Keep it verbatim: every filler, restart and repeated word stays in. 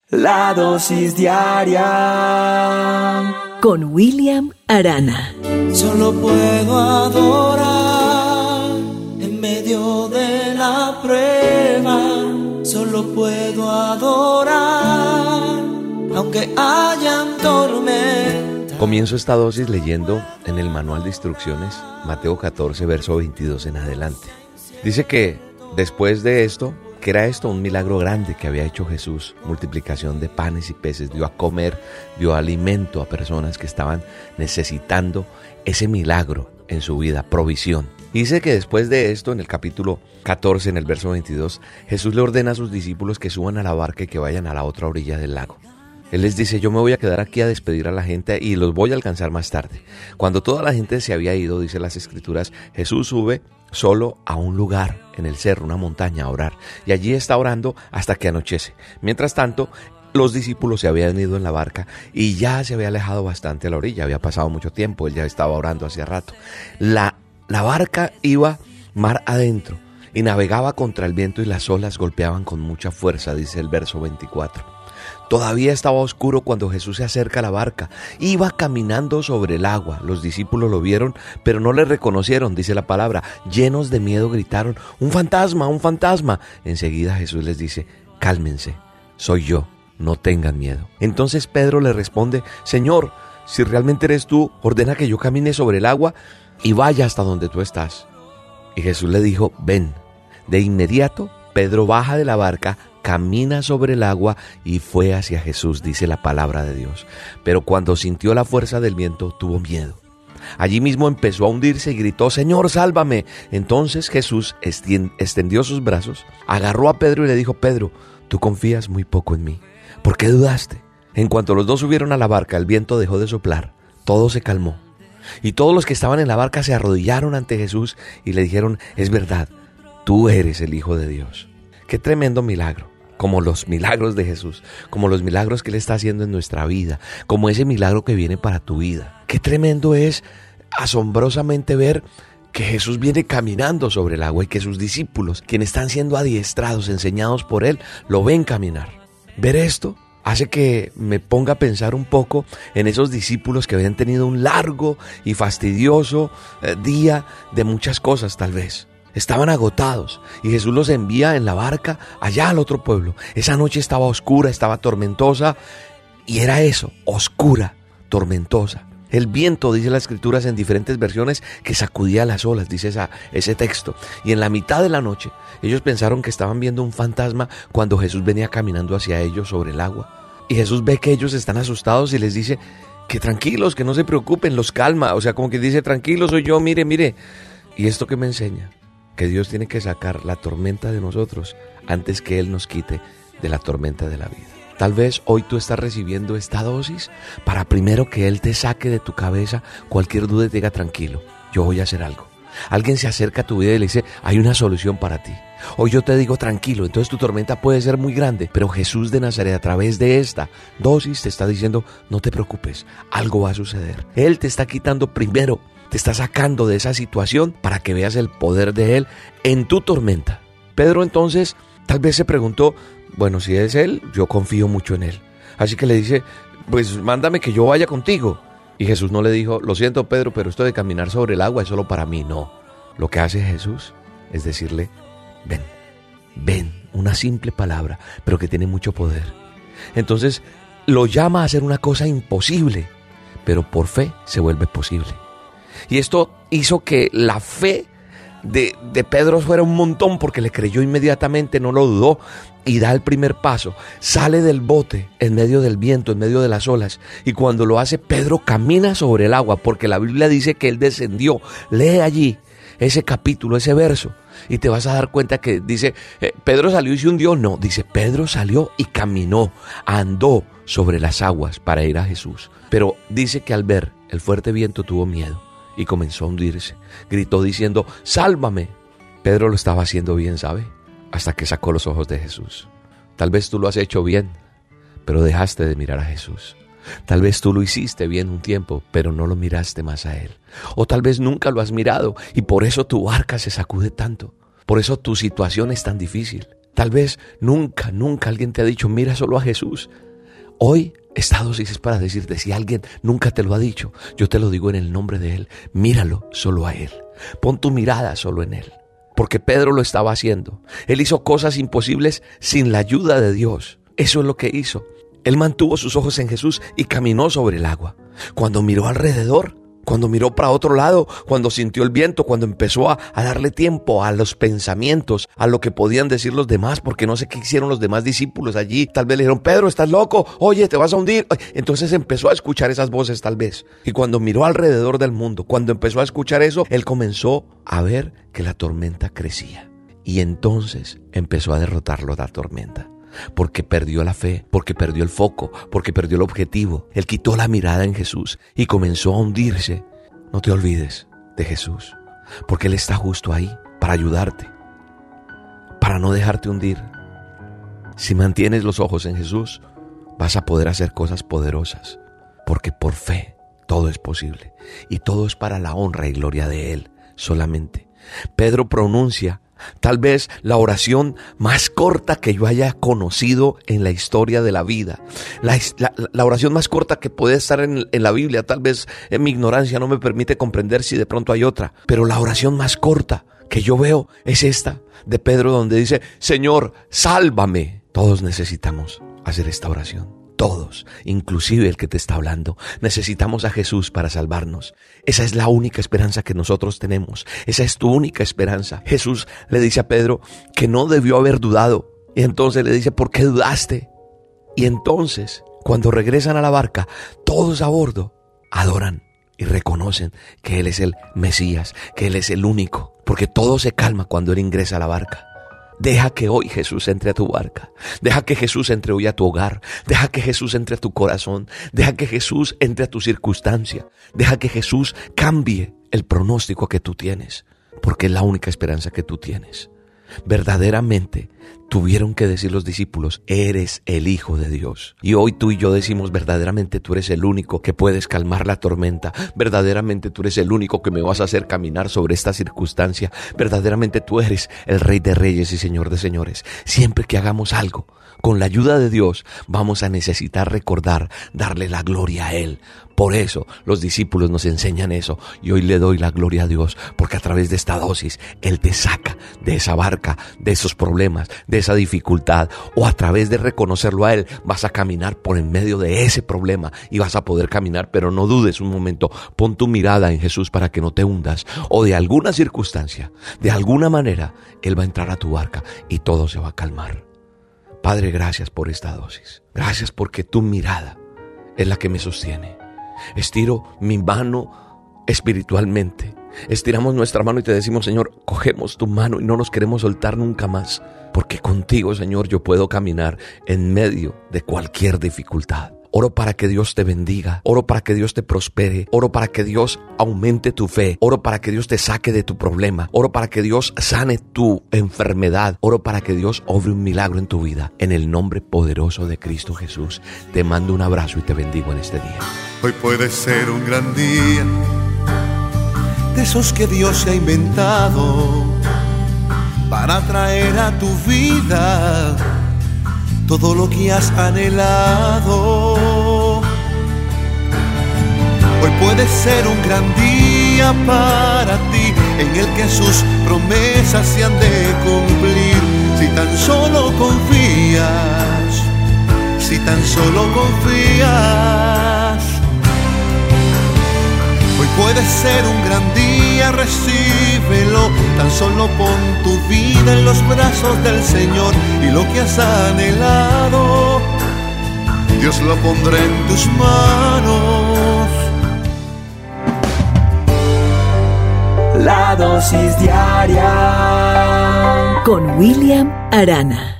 La dosis diaria con William Arana. Solo puedo adorar en medio de la prueba. Solo puedo adorar aunque hayan tormentas. Comienzo esta dosis leyendo en el manual de instrucciones Mateo catorce, verso veintidós en adelante. Dice que después de esto, que era esto un milagro grande que había hecho Jesús, multiplicación de panes y peces, dio a comer, dio alimento a personas que estaban necesitando ese milagro en su vida, provisión. Dice que después de esto, en el capítulo catorce, en el verso veintidós, Jesús le ordena a sus discípulos que suban a la barca y que vayan a la otra orilla del lago. Él les dice, yo me voy a quedar aquí a despedir a la gente y los voy a alcanzar más tarde. Cuando toda la gente se había ido, dice las Escrituras, Jesús sube solo a un lugar en el cerro, una montaña, a orar. Y allí está orando hasta que anochece. Mientras tanto, los discípulos se habían ido en la barca y ya se había alejado bastante a la orilla. Había pasado mucho tiempo, él ya estaba orando hacía rato. La, la barca iba mar adentro y navegaba contra el viento y las olas golpeaban con mucha fuerza, dice el verso veinticuatro. Todavía estaba oscuro cuando Jesús se acerca a la barca. Iba caminando sobre el agua. Los discípulos lo vieron, pero no le reconocieron, dice la palabra. Llenos de miedo gritaron, ¡un fantasma, un fantasma! Enseguida Jesús les dice, cálmense, soy yo, no tengan miedo. Entonces Pedro le responde, Señor, si realmente eres tú, ordena que yo camine sobre el agua y vaya hasta donde tú estás. Y Jesús le dijo, ven. De inmediato, Pedro baja de la barca, camina sobre el agua y fue hacia Jesús, dice la palabra de Dios. Pero cuando sintió la fuerza del viento, tuvo miedo. Allí mismo empezó a hundirse y gritó, Señor, sálvame. Entonces Jesús extendió sus brazos, agarró a Pedro y le dijo, Pedro, tú confías muy poco en mí. ¿Por qué dudaste? En cuanto los dos subieron a la barca, el viento dejó de soplar, todo se calmó. Y todos los que estaban en la barca se arrodillaron ante Jesús y le dijeron, es verdad, tú eres el Hijo de Dios. Qué tremendo milagro, como los milagros de Jesús, como los milagros que Él está haciendo en nuestra vida, como ese milagro que viene para tu vida. Qué tremendo es asombrosamente ver que Jesús viene caminando sobre el agua y que sus discípulos, quienes están siendo adiestrados, enseñados por Él, lo ven caminar. Ver esto hace que me ponga a pensar un poco en esos discípulos que habían tenido un largo y fastidioso eh, día de muchas cosas tal vez. Estaban agotados y Jesús los envía en la barca allá al otro pueblo. Esa noche estaba oscura, estaba tormentosa y era eso, oscura, tormentosa. El viento, dice las Escrituras en diferentes versiones, que sacudía las olas, dice esa, ese texto. Y en la mitad de la noche, ellos pensaron que estaban viendo un fantasma cuando Jesús venía caminando hacia ellos sobre el agua. Y Jesús ve que ellos están asustados y les dice que tranquilos, que no se preocupen, los calma. O sea, como que dice, tranquilo, soy yo, mire, mire. ¿Y esto qué me enseña? Que Dios tiene que sacar la tormenta de nosotros antes que Él nos quite de la tormenta de la vida. Tal vez hoy tú estás recibiendo esta dosis para primero que Él te saque de tu cabeza cualquier duda y te diga tranquilo, yo voy a hacer algo. Alguien se acerca a tu vida y le dice, hay una solución para ti. Hoy yo te digo tranquilo, entonces tu tormenta puede ser muy grande, pero Jesús de Nazaret a través de esta dosis te está diciendo, no te preocupes, algo va a suceder. Él te está quitando primero, te está sacando de esa situación para que veas el poder de Él en tu tormenta. Pedro entonces tal vez se preguntó, bueno, si es Él, yo confío mucho en Él. Así que le dice, pues mándame que yo vaya contigo. Y Jesús no le dijo, lo siento Pedro, pero esto de caminar sobre el agua es solo para mí. No, lo que hace Jesús es decirle, ven, ven, una simple palabra, pero que tiene mucho poder. Entonces lo llama a hacer una cosa imposible, pero por fe se vuelve posible. Y esto hizo que la fe de, de Pedro fuera un montón porque le creyó inmediatamente, no lo dudó y da el primer paso. Sale del bote en medio del viento, en medio de las olas. Y cuando lo hace, Pedro camina sobre el agua porque la Biblia dice que él descendió. Lee allí ese capítulo, ese verso y te vas a dar cuenta que dice, eh, Pedro salió y se hundió. No, dice, Pedro salió y caminó, andó sobre las aguas para ir a Jesús. Pero dice que al ver el fuerte viento tuvo miedo y comenzó a hundirse. Gritó diciendo, sálvame. Pedro lo estaba haciendo bien, ¿sabe? Hasta que sacó los ojos de Jesús. Tal vez tú lo has hecho bien, pero dejaste de mirar a Jesús. Tal vez tú lo hiciste bien un tiempo, pero no lo miraste más a Él. O tal vez nunca lo has mirado y por eso tu barca se sacude tanto. Por eso tu situación es tan difícil. Tal vez nunca, nunca alguien te ha dicho, mira solo a Jesús. Hoy esta dosis es para decirte, si alguien nunca te lo ha dicho, yo te lo digo en el nombre de Él, míralo solo a Él. Pon tu mirada solo en Él. Porque Pedro lo estaba haciendo. Él hizo cosas imposibles sin la ayuda de Dios. Eso es lo que hizo. Él mantuvo sus ojos en Jesús y caminó sobre el agua. Cuando miró alrededor, cuando miró para otro lado, cuando sintió el viento, cuando empezó a, a darle tiempo a los pensamientos, a lo que podían decir los demás, porque no sé qué hicieron los demás discípulos allí. Tal vez le dijeron, Pedro, estás loco, oye, te vas a hundir. Entonces empezó a escuchar esas voces tal vez. Y cuando miró alrededor del mundo, cuando empezó a escuchar eso, él comenzó a ver que la tormenta crecía. Y entonces empezó a derrotarlo la tormenta. Porque perdió la fe, porque perdió el foco, porque perdió el objetivo. Él quitó la mirada en Jesús y comenzó a hundirse. No te olvides de Jesús, porque Él está justo ahí para ayudarte, para no dejarte hundir. Si mantienes los ojos en Jesús, vas a poder hacer cosas poderosas, porque por fe todo es posible y todo es para la honra y gloria de Él solamente. Pedro pronuncia tal vez la oración más corta que yo haya conocido en la historia de la vida. La, la, la oración más corta que puede estar en, en la Biblia. Tal vez en mi ignorancia no me permite comprender si de pronto hay otra. Pero la oración más corta que yo veo es esta de Pedro, donde dice, Señor, sálvame. Todos necesitamos hacer esta oración. Todos, inclusive el que te está hablando, necesitamos a Jesús para salvarnos. Esa es la única esperanza que nosotros tenemos. Esa es tu única esperanza. Jesús le dice a Pedro que no debió haber dudado. Y entonces le dice, ¿por qué dudaste? Y entonces, cuando regresan a la barca, todos a bordo adoran y reconocen que Él es el Mesías, que Él es el único. Porque todo se calma cuando Él ingresa a la barca. Deja que hoy Jesús entre a tu barca. Deja que Jesús entre hoy a tu hogar. Deja que Jesús entre a tu corazón. Deja que Jesús entre a tu circunstancia. Deja que Jesús cambie el pronóstico que tú tienes. Porque es la única esperanza que tú tienes. Verdaderamente tuvieron que decir los discípulos, eres el Hijo de Dios. Y hoy tú y yo decimos, verdaderamente tú eres el único que puedes calmar la tormenta. Verdaderamente tú eres el único que me vas a hacer caminar sobre esta circunstancia. Verdaderamente tú eres el Rey de Reyes y Señor de Señores. Siempre que hagamos algo con la ayuda de Dios, vamos a necesitar recordar, darle la gloria a Él. Por eso los discípulos nos enseñan eso. Y hoy le doy la gloria a Dios, porque a través de esta dosis Él te saca de esa barca, de esos problemas, de esa dificultad. O a través de reconocerlo a Él, vas a caminar por en medio de ese problema y vas a poder caminar. Pero no dudes un momento, pon tu mirada en Jesús para que no te hundas. O de alguna circunstancia, de alguna manera, Él va a entrar a tu barca y todo se va a calmar. Padre, gracias por esta dosis. Gracias porque tu mirada es la que me sostiene. Estiro mi mano espiritualmente. Estiramos nuestra mano y te decimos, Señor, cogemos tu mano y no nos queremos soltar nunca más. Porque contigo, Señor, yo puedo caminar en medio de cualquier dificultad. Oro para que Dios te bendiga. Oro para que Dios te prospere. Oro para que Dios aumente tu fe. Oro para que Dios te saque de tu problema. Oro para que Dios sane tu enfermedad. Oro para que Dios obre un milagro en tu vida. En el nombre poderoso de Cristo Jesús. Te mando un abrazo y te bendigo en este día. Hoy puede ser un gran día, de esos que Dios se ha inventado para traer a tu vida todo lo que has anhelado. Hoy puede ser un gran día para ti, en el que sus promesas se han de cumplir. Si tan solo confías, si tan solo confías. Hoy puede ser un gran día, recíbelo. Tan solo pon tu vida en los brazos del Señor, y lo que has anhelado, Dios lo pondrá en tus manos. La dosis diaria con William Arana.